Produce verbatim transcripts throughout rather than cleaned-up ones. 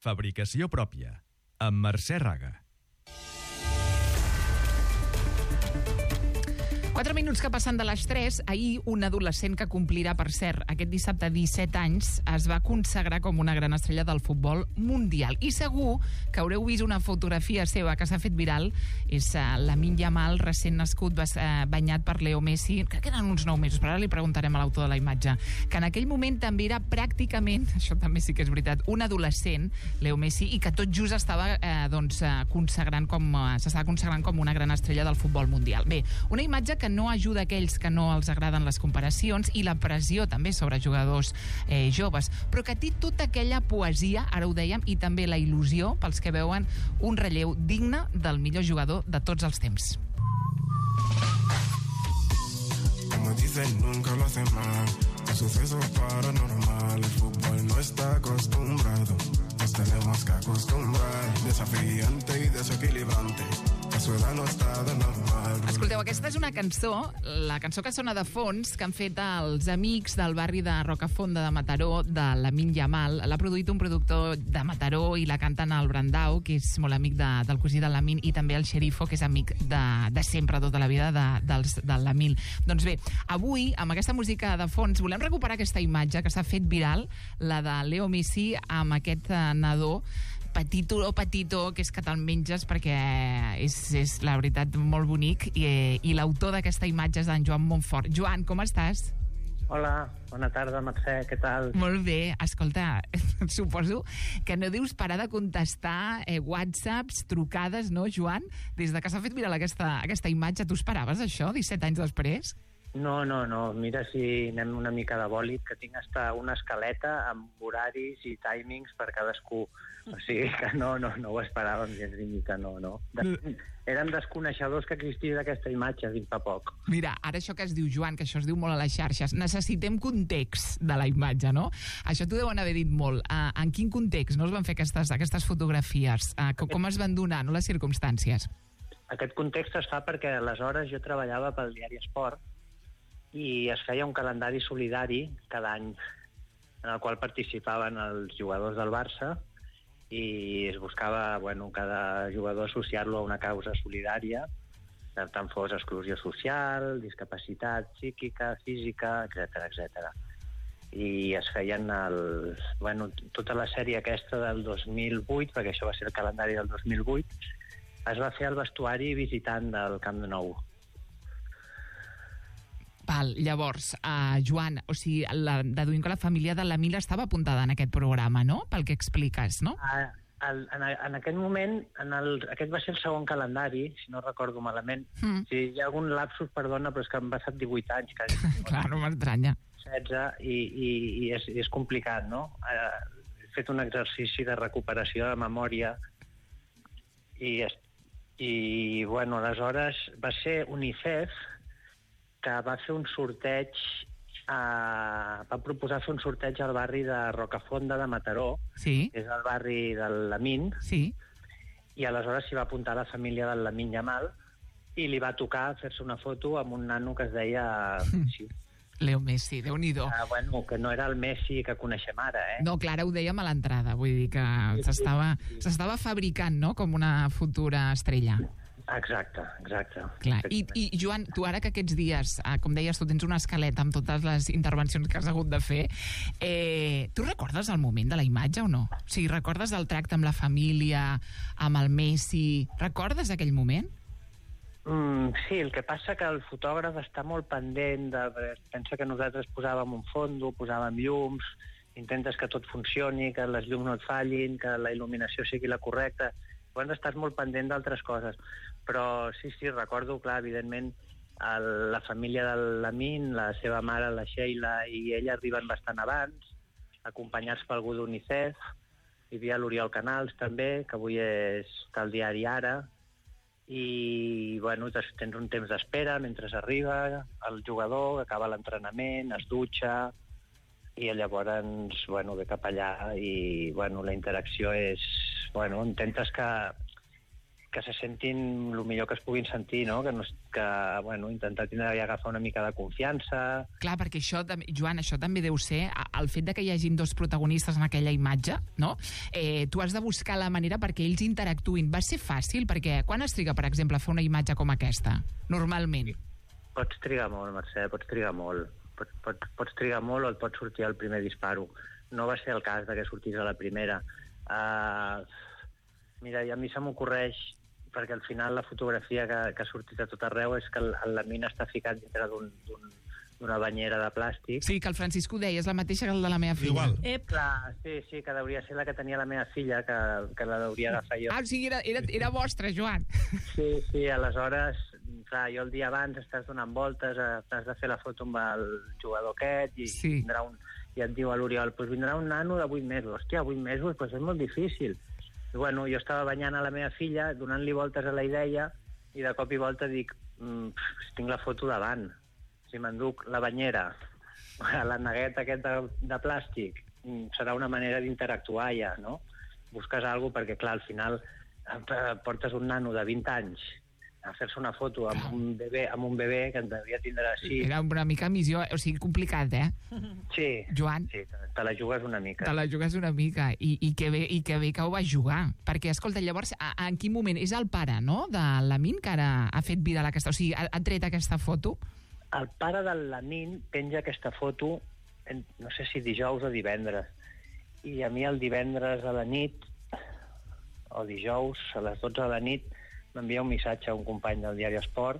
Fabricació pròpia, amb Mercè Raga. Quatre minuts que passen de les tres. Ahir un adolescent que complirà, per cert, aquest dissabte disset anys, es va consagrar com una gran estrella del futbol mundial. I segur que haureu vist una fotografia seva que s'ha fet viral. És uh, Lamine Yamal, recent nascut, uh, banyat per Leo Messi. Crec que eren uns nou mesos, però ara li preguntarem a l'autor de la imatge, que en aquell moment també era pràcticament, això també sí que és veritat, un adolescent, Leo Messi, i que tot just estava eh, doncs, uh, consagrant com, uh, s'estava consagrant com una gran estrella del futbol mundial. Bé, una imatge que no ajuda aquells que no els agraden les comparacions i la pressió també sobre jugadors eh, joves, però que té tota aquella poesia, ara ho dèiem, i també la il·lusió pels que veuen un relleu digne del millor jugador de tots els temps. Como dicen, nunca lo hacen mal. Un suceso paranormal. El fútbol no está acostumbrado. Nos tenemos que acostumbrar. Desafiante y desequilibrante. A su edad no està de normal. Escolteu, aquesta és una cançó, la cançó que sona de fons, que han fet els amics del barri de Rocafonda de Mataró, de Lamine Yamal. L'ha produït un productor de Mataró i la canten el Brandau, que és molt amic de, del cosí de Lamine, i també el Xerifo, que és amic de, de sempre, tota la vida, de, dels, del Lamine. Doncs bé, avui, amb aquesta música de fons, volem recuperar aquesta imatge que s'ha fet viral, la de Leo Messi amb aquest nadó petito o petito, que és que te'l menges perquè és, és la veritat molt bonic, i, i l'autor d'aquesta imatge és en Joan Montfort. Joan, com estàs? Hola, bona tarda, Mercè, què tal? Molt bé, escolta, suposo que no deus parar de contestar eh, whatsapps, trucades, no, Joan? Des de que s'ha fet viral aquesta, aquesta imatge, tu esperaves això, disset anys després? No, no, no, mira si anem una mica de bòlit, que tinc hasta una escaleta amb horaris i timings per cadascú. O sigui que no, no, no ho esperàvem gens ni mica, no, no. De- Érem desconeixedors que existís aquesta imatge fins fa poc. Mira, ara això que es diu, Joan, que això es diu molt a les xarxes, necessitem context de la imatge, no? Això t'ho deuen haver dit molt. Uh, en quin context no es van fer aquestes, aquestes fotografies? Uh, com, com es van donar, no, les circumstàncies? Aquest context es fa perquè aleshores jo treballava pel diari Esport i es feia un calendari solidari cada any en el qual participaven els jugadors del Barça i es buscava, bueno, cada jugador associar-lo a una causa solidària, tant fos exclusió social, discapacitat psíquica, física, etcètera, etcètera. I es feien el, bueno, tota la sèrie aquesta del dos mil vuit, perquè això va ser el calendari del dos mil vuit, es va fer al vestuari visitant del Camp Nou. Val, llavors, uh, Joan, o sigui, la, deduïm que la família de l'Emil estava apuntada en aquest programa, no?, pel que expliques, no? Ah, el, en, en aquest moment, en el, aquest va ser el segon calendari, si no recordo malament. Mm. Si hi ha algun lapsus, perdona, però és que han passat divuit anys. Quasi. Clar, no m'estranya. setze, i, i, i és, és complicat, no? Eh, he fet un exercici de recuperació de memòria i, i bueno, aleshores va ser UNICEF que va fer un sorteig, eh, va proposar fer un sorteig al barri de Rocafonda de Mataró, sí, que és el barri del Lamine, sí, i aleshores s'hi va apuntar la família del Lamine Yamal i li va tocar fer-se una foto amb un nano que es deia... Sí, Leo Messi, Déu-n'hi-do. uh, bueno, que no era el Messi que coneixem ara, eh? No, clar, ara ho dèiem a l'entrada, vull dir que Sí, sí, s'estava sí. s'estava fabricant, no?, com una futura estrella. Exacte, exacte. Clar. I, I, Joan, tu ara que aquests dies, eh, com deies, tu tens una escaleta amb totes les intervencions que has hagut de fer, eh, tu recordes el moment de la imatge o no? O sigui, recordes el tracte amb la família, amb el Messi... Recordes aquell moment? Mm, sí, el que passa que el fotògraf està molt pendent de... Pensa que nosaltres posàvem un fondo, posàvem llums, intentes que tot funcioni, que les llums no et fallin, que la il·luminació sigui la correcta... Llavors estàs molt pendent d'altres coses. Però sí, sí, recordo, clar, evidentment, el, la família del Lamine, la seva mare, la Sheila, i ella arriben bastant abans, acompanyats per algú d'UNICEF. Hi havia l'Oriol Canals, també, que avui és del diari Ara. I, bueno, tens un temps d'espera mentre arriba el jugador, acaba l'entrenament, es dutxa, i llavors, bueno, ve cap allà i, bueno, la interacció és... Bueno, intentes que, que se sentin el millor que es puguin sentir, no? Que, no, que bueno, intentar tindre i agafar una mica de confiança. Clar, perquè això, Joan, això també deu ser el fet de que hi hagin dos protagonistes en aquella imatge, no? Eh, tu has de buscar la manera perquè ells interactuïn. Va ser fàcil? Perquè quan es triga, per exemple, a fer una imatge com aquesta, normalment? Pots trigar molt, Mercè, pots trigar molt. Pots, pots, pots trigar molt o et pot sortir el primer disparo. No va ser el cas de que sortís a la primera. Uh, mira, i a mi se m'ocorreix, perquè al final la fotografia que, que ha sortit a tot arreu és que el, el Lamin està ficat dintre d'una banyera de plàstic. Sí, que el Francisco deia, és la mateixa que el de la meva filla. Igual. Eh, clar, sí, sí, que hauria ser la que tenia la meva filla, que, que la hauria agafar jo. Ah, o sigui, era, era, era vostra, Joan. Sí, sí, aleshores, clar, jo el dia abans estàs donant voltes, has de fer la foto amb el jugador aquest, i, sí. vindrà un, i et diu a l'Oriol, pues vindrà un nano de vuit mesos. Hòstia, vuit mesos, pues és molt difícil. I bueno, jo estava banyant a la meva filla, donant-li voltes a la idea, i de cop i volta dic, mm, pff, tinc la foto davant. Si m'enduc la banyera, la negueta aquest de, de plàstic, serà una manera d'interactuar ja, no? Busques alguna cosa perquè, clar, al final portes un nano de vint anys a fer-se una foto amb un bebè, amb un bebè que en devia tindre així. Era una mica missió, o sigui, complicat, eh? Sí, Joan, sí, te la jugues una mica. Te la jugues una mica, i, i, que bé, i que bé que ho va jugar. Perquè, escolta, llavors, a, a, en quin moment? És el pare, no?, de Lamin, que ara ha fet viral aquesta... O sigui, ha, ha tret aquesta foto? El pare del Lamin penja aquesta foto, en, no sé si dijous o divendres. I a mi el divendres a la nit, o dijous, a les dotze de la nit, m'envia un missatge a un company del diari Esport,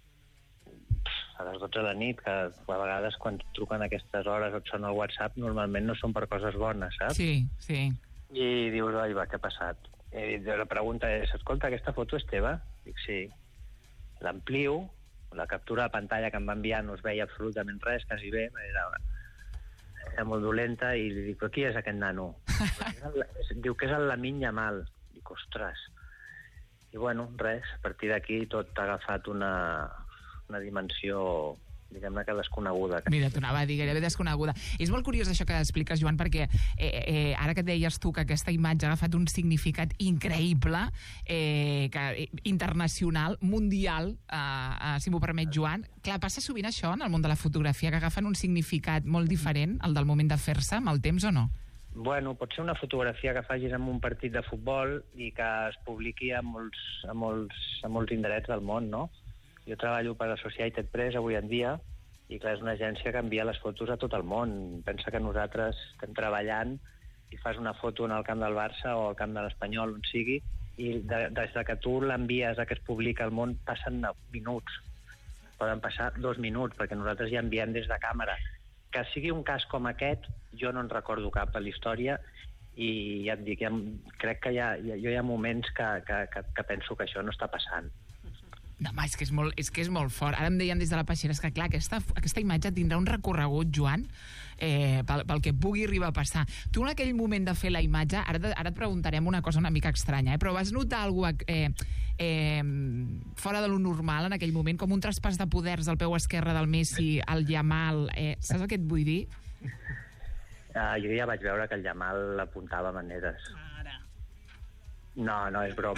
a les dotze de la nit, que a vegades quan truquen a aquestes hores o et sona el WhatsApp, normalment no són per coses bones, saps? Sí, sí. I dius, ai, va, què ha passat? I la pregunta és, escolta, aquesta foto és teva? Dic, sí. L'amplio, la captura de pantalla que em va enviar no es veia absolutament res, quasi bé, era, era molt dolenta, i li dic, però qui és aquest nano? Diu que és el Lamin Yamal. Dic, ostres... I, bueno, res, a partir d'aquí tot ha agafat una, una dimensió, diguem-ne que desconeguda. Mira, t'ho anava a dir, gairebé desconeguda. És molt curiós això que expliques, Joan, perquè eh, eh, ara que et deies tu que aquesta imatge ha agafat un significat increïble, eh, que, eh, internacional, mundial, eh, eh, si m'ho permet, Joan. Clar, passa sovint això en el món de la fotografia, que agafen un significat molt diferent, el del moment de fer-se, amb el temps o no? Bueno, pot ser una fotografia que facis en un partit de futbol i que es publiqui a molts, a molts, a molts indrets del món, no? Jo treballo per Associated Press avui en dia i, clar, és una agència que envia les fotos a tot el món. Pensa que nosaltres estem treballant i fas una foto en el camp del Barça o al camp de l'Espanyol, on sigui, i de, des que tu l'envies a que es publica al món passen minuts. Poden passar dos minuts, perquè nosaltres ja enviem des de càmera. Que sigui un cas com aquest, jo no en recordo cap a la història, i ja et dic, ja, crec que hi ha, jo hi ha moments que, que, que, que penso que això no està passant. No, home, és que és molt, és que és molt fort. Ara em deien des de la Peixera, és que clar, aquesta, aquesta imatge tindrà un recorregut, Joan, eh, pel, pel que pugui arribar a passar. Tu en aquell moment de fer la imatge, ara, ara et preguntarem una cosa una mica estranya, eh, però vas notar alguna cosa eh, eh, fora de lo normal en aquell moment, com un traspàs de poders del peu esquerre del Messi al Yamal, eh, saps el que et vull dir? Uh, jo ja vaig veure que el Yamal apuntava maneres. Ara. No, no, és broma.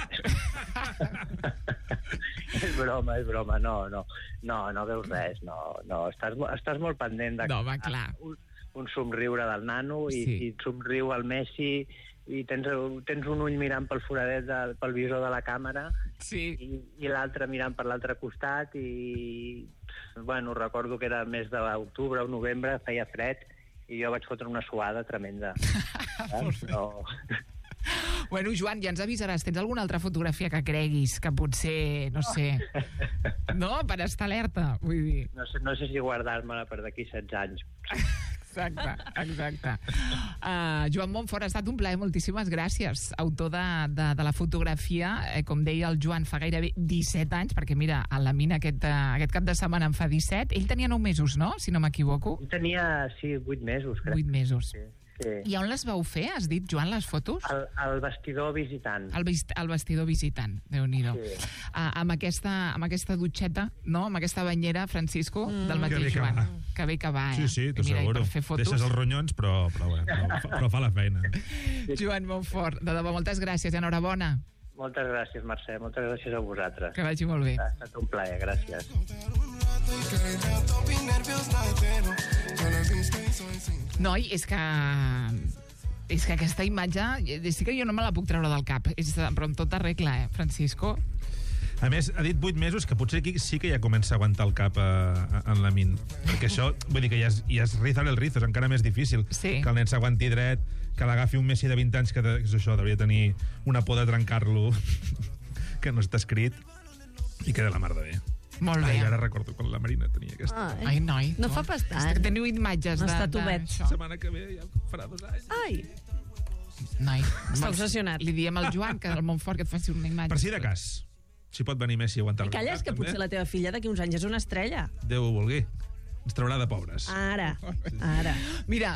és broma, és broma, no, no. No, no veus res, no, no. Estàs, estàs molt pendent de... No, va, clar. Un, un somriure del nano i, sí. i et somriu el Messi i tens, tens un ull mirant pel foradet, del, pel visor de la càmera, sí. i, i l'altre mirant per l'altre costat, i, bueno, recordo que era el mes d'octubre o novembre, feia fred, i jo vaig fotre una suada tremenda. no... Bueno, Joan, ja ens avisaràs. Tens alguna altra fotografia que creguis que potser, no sé... No? Per estar alerta, vull dir. No sé, no sé si guardar-me-la per d'aquí setze anys. Exacte, exacte. Uh, Joan Montfort, ha estat un plaer, moltíssimes gràcies. Autor de, de, de la fotografia, eh, com deia el Joan, fa gairebé disset anys, perquè mira, a la mina aquest, uh, aquest cap de setmana en fa disset. Ell tenia nou mesos, no?, si no m'equivoco. Ell tenia, sí, vuit mesos, crec. Vuit mesos. Sí. Sí. I on les vau fer, has dit, Joan, les fotos? Al, al vestidor visitant. Al, al vestidor visitant, Déu-n'hi-do. Sí. Uh, amb, aquesta, amb aquesta dutxeta, no?, amb aquesta banyera, Francisco, mm. del mateix que Joan. Va. Que bé que va, eh? Sí, sí, t'ho asseguro. Deixes els ronyons, però, però, bé, però, però fa la feina. Joan Montfort, de debò, moltes gràcies i enhorabona. Moltes gràcies, Mercè, moltes gràcies a vosaltres. Que vagi molt bé. Ha estat un plaer, gràcies. Noi, és que... És que aquesta imatge, sí que jo no me la puc treure del cap, és, però amb tota regla, eh, Francisco? A més, ha dit vuit mesos, que potser aquí sí que ja comença a aguantar el cap a, a, en la Min. Perquè això, vull dir que ja és, ja és rizar el rizo, és encara més difícil. Sí. Que el nen s'aguanti dret, que l'agafi un Messi de vint anys, que, de, que és això, hauria tenir una por de trencar-lo, que no està escrit, i que de la mar de bé. Molt bé. Ai, ara recordo quan la Marina tenia aquesta. Ai, Ai noi. No fa pas tant. És que teniu imatges de... Està tovet. La setmana que ve ja farà dos anys. Ai. Noi. Està obsessionat. Li diem al Joan que al Montfort que et faci una imatge. Per si de cas, si pot venir Messi a aguantar-lo. I calles, que també. potser la teva filla d'aquí uns anys és una estrella. Déu ho vulgui. Ens traurà de pobres. Ara, ara. Mira,